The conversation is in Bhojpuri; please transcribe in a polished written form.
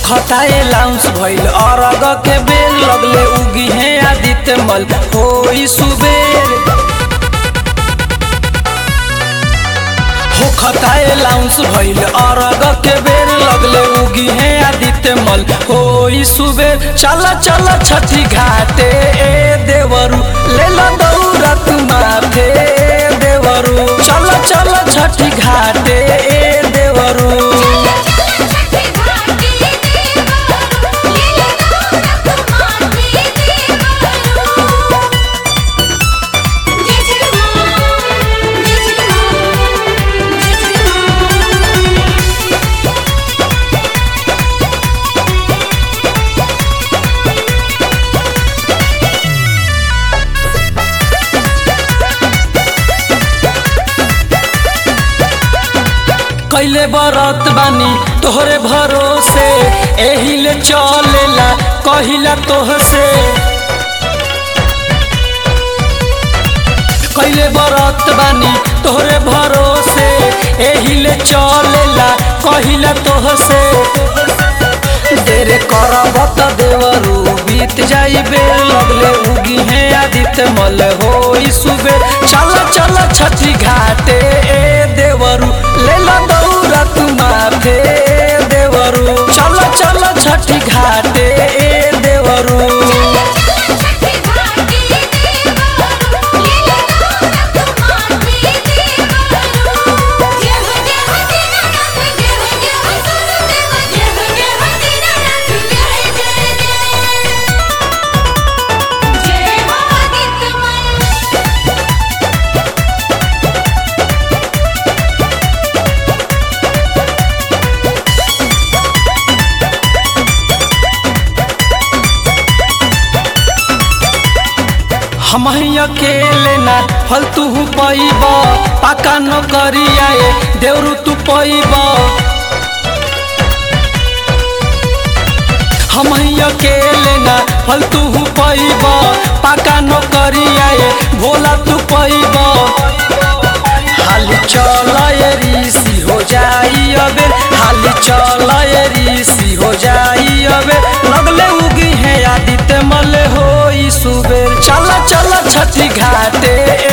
खताए लाउंस भइल अरग के बेर लगले उगी है आदित्य मल होई सुबेर हो खताए लाउंस भइल अरग के बेर लगले उगी है आदित्य मल होई सुबेर चल चल छठी घाटे ए देवरू ले लो दौरा तू माथे देवरू चल चल छठी घाटे ए देवरू कैले बरत बानी तोहरे भरोसे एहिले चलेला कहिला तोहसे कैले बरत बानी तोहरे भरोसे एहिले चलेला कहिला तोहसे देर करब त देवरू बीत जाई बेर लगले उगी है आदित्य मल होई सुबेर चल चल छठी घाटे ए देवरू ले लो दौरा तू माथे देवरू चल चल छठी घाटे ए देवरू हम अकेले ना फलतू पैब पाका न करिया देवरू तू पैब हम अकेले ना फलतू पैब पाका न करिया भोला तू पैब हाली चल ऋषि हो जाई अबे हाली चल ऋषि हो जाई अबे लगले उगी है आदित्य मल होई सुबेर चल चल छठी घाटे